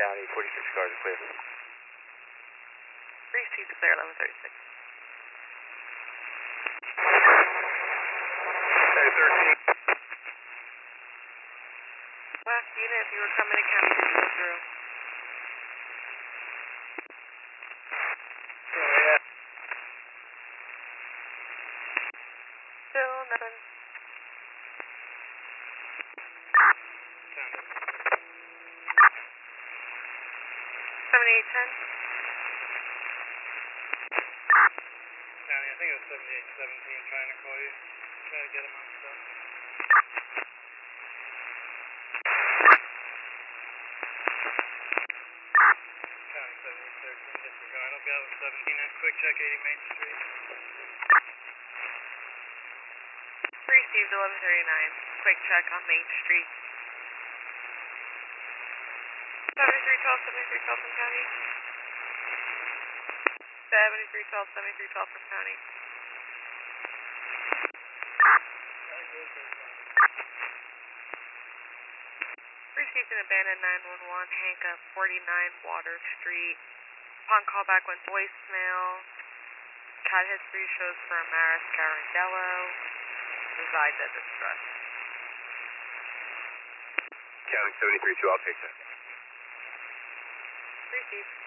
County, 46 cars are clear. Received clear, 1136. Hey, 13. Last unit, if you were coming to county, go through. Yeah. Still nothing. County. 7810. County, I think it was 7817 trying to call you. Try to get him on stuff. County 7813, disregard. I'll go with 17 at quick check 80 Main Street. Received 1139. Quick check on Main Street. 7312, 7312 from county. 7312, 7312 from county. Received an abandoned 911, Hank 49 Water Street. Upon callback went voicemail. CAD history shows for Amaris Garandello. Resides at this address. County 732, I'll take that. Received.